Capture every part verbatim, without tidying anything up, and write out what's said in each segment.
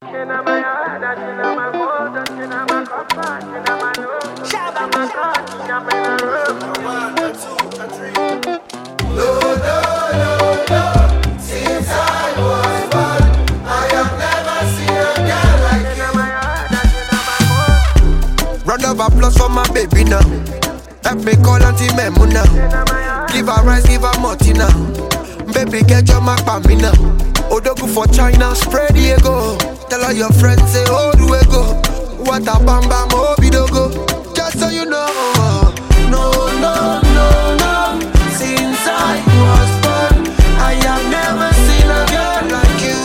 Round of applause for my baby now. Let me call Auntie Memuna. Give her rice, give her Martina. Baby, get your mark for me now. Odogu for China, spread the ego. Tell all your friends, say, oh, do we go? What a bam bam, oh, bidogo. Just so you know. No, no, no, no. Since I was born, I have never seen a girl like you.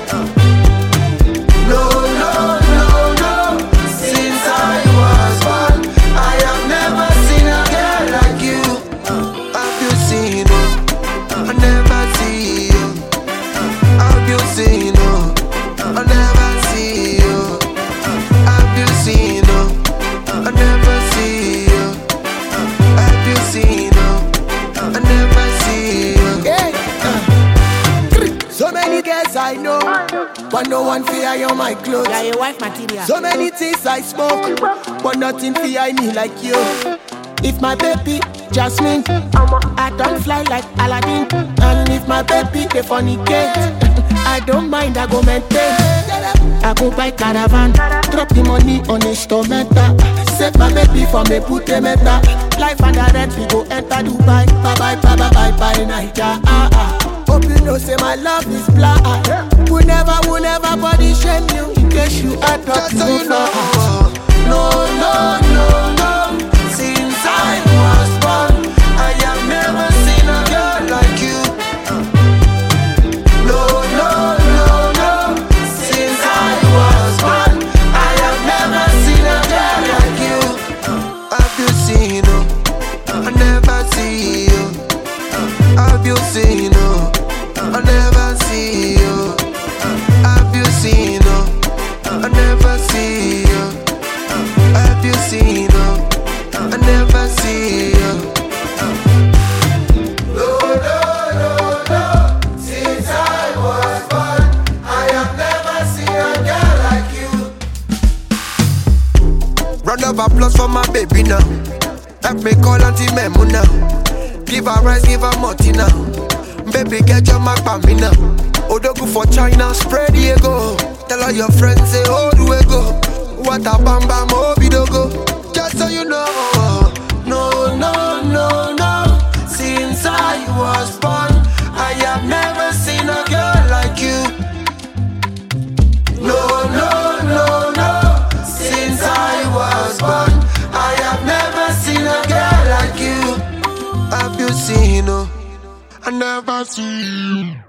No, no, no, no. Since I was born, I have never seen a girl like you. Have you seen her? I never see you. Have you seen her? I never see you. Have you seen her? I never see you. Have you seen her? I never see you. Hey, uh. So many girls I know, but no one fear you my clothes. Yeah, your wife material. So many things I smoke, but nothing fear me like you. If my baby Jasmine, I don't fly like Aladdin. And if my baby the funny gate, I don't mind, I go maintain. I go buy caravan, drop the money on instrumental. Save my baby from a pute meta. Life and the rent, we go enter Dubai. Bye bye, bye bye, bye bye, Naija. Ah ah. Hope you know, say my love is blind. We never, we never body shame you. In case you are talk Just so you know. No, no, no, no. Since I was born, I have never seen a girl like you. No, no, no, no. Since I was born, I have never seen a girl like you. Have you seen her? I never see you. Have you seen her? I never see you. Have you seen her? I never see you. Have you seen her? I never see you. No, no, no, no. Since I was born, I have never seen a girl like you. Round of applause for my baby now. Let me call Auntie Memuna. Give her rice, give her Martina. Baby, get your mark for me now. Odogu for China, spread the ego. Tell all your friends, say, oh, do we go? What a bam bam, oh, bidogo. Just so you know. No, no, no, no. Since I was born, I have never seen a girl like you. No, no, no, no. Since I was born, I have never seen a girl like you. Have you seen her? I never see you.